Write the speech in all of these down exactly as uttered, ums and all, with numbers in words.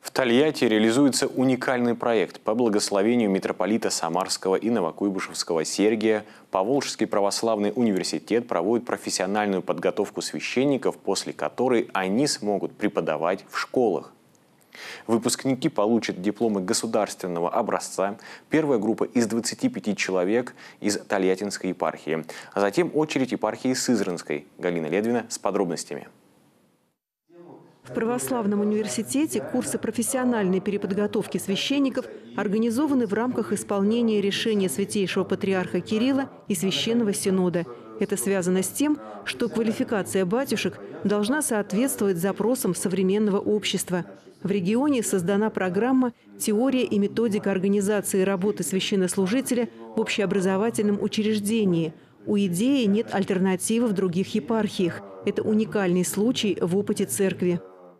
В Тольятти реализуется уникальный проект по благословению митрополита Самарского и Новокуйбышевского Сергия. Поволжский православный университет проводит профессиональную подготовку священников, после которой они смогут преподавать в школах. Выпускники получат дипломы государственного образца. Первая группа из двадцати пяти человек из Тольяттинской епархии. А затем очередь епархии Сызранской. Галина Ледвина с подробностями. В православном университете курсы профессиональной переподготовки священников организованы в рамках исполнения решения Святейшего Патриарха Кирилла и Священного Синода. Это связано с тем, что квалификация батюшек должна соответствовать запросам современного общества. В регионе создана программа «Теория и методика организации работы священнослужителя в общеобразовательном учреждении». У идеи нет альтернативы в других епархиях. Это уникальный случай в опыте церкви.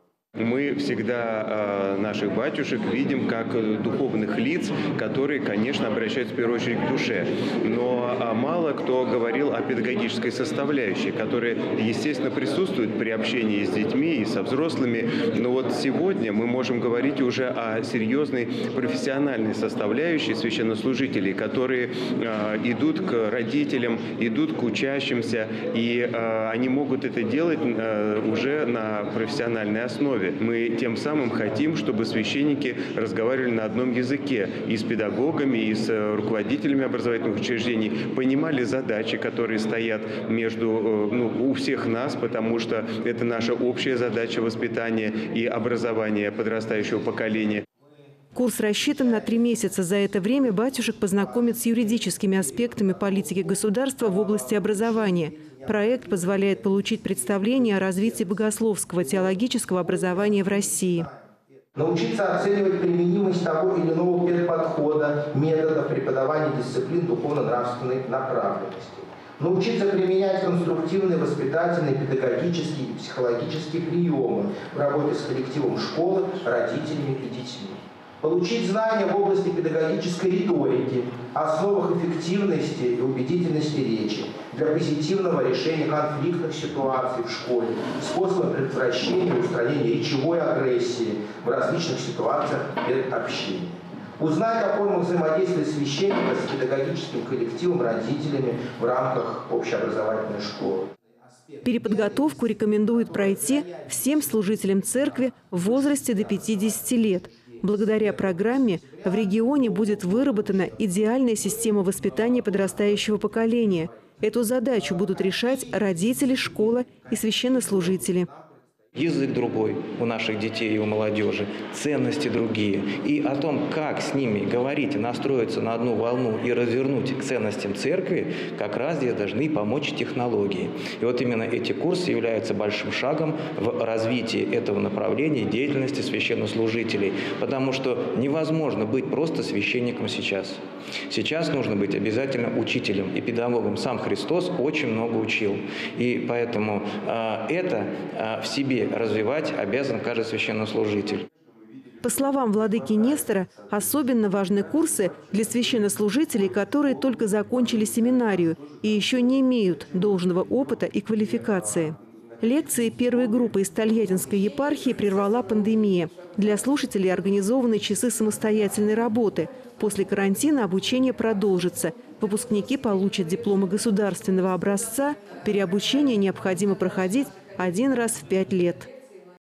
Мы всегда э, наших батюшек видим как духовных лиц, которые, конечно, обращаются в первую очередь к душе. Но э, мало кто говорил о педагогической составляющей, которая, естественно, присутствует при общении с детьми и со взрослыми. Но вот сегодня мы можем говорить уже о серьезной профессиональной составляющей священнослужителей, которые э, идут к родителям, идут к учащимся, и э, они могут это делать э, уже на профессиональной основе. Мы тем самым хотим, чтобы священники разговаривали на одном языке и с педагогами, и с руководителями образовательных учреждений, понимали задачи, которые стоят между, ну, у всех нас, потому что это наша общая задача воспитания и образования подрастающего поколения. Курс рассчитан на три месяца. За это время батюшек познакомят с юридическими аспектами политики государства в области образования. Проект позволяет получить представление о развитии богословского теологического образования в России. Научиться оценивать применимость того или иного подхода, методов преподавания дисциплин духовно-нравственной направленности. Научиться применять конструктивные, воспитательные, педагогические и психологические приемы в работе с коллективом школы, родителями и детьми. Получить знания в области педагогической риторики, основах эффективности и убедительности речи для позитивного решения конфликтных ситуаций в школе, способы предотвращения и устранения речевой агрессии в различных ситуациях общения. Узнать о формах взаимодействия священника с педагогическим коллективом, родителями в рамках общеобразовательной школы. Переподготовку рекомендуют пройти всем служителям церкви в возрасте до пятидесяти лет. Благодаря программе в регионе будет выработана идеальная система воспитания подрастающего поколения. Эту задачу будут решать родители, школа и священнослужители. Язык другой у наших детей и у молодежи, ценности другие. И о том, как с ними говорить, настроиться на одну волну и развернуть к ценностям церкви, как раз здесь должны помочь технологии. И вот именно эти курсы являются большим шагом в развитии этого направления деятельности священнослужителей. Потому что невозможно быть просто священником сейчас. Сейчас нужно быть обязательно учителем и педагогом. Сам Христос очень много учил. И поэтому э, это э, в себе развивать обязан каждый священнослужитель. По словам владыки Нестора, особенно важны курсы для священнослужителей, которые только закончили семинарию и еще не имеют должного опыта и квалификации. Лекции первой группы из Тольяттинской епархии прервала пандемия. Для слушателей организованы часы самостоятельной работы. После карантина обучение продолжится. Выпускники получат дипломы государственного образца. Переобучение необходимо проходить один раз в пять лет.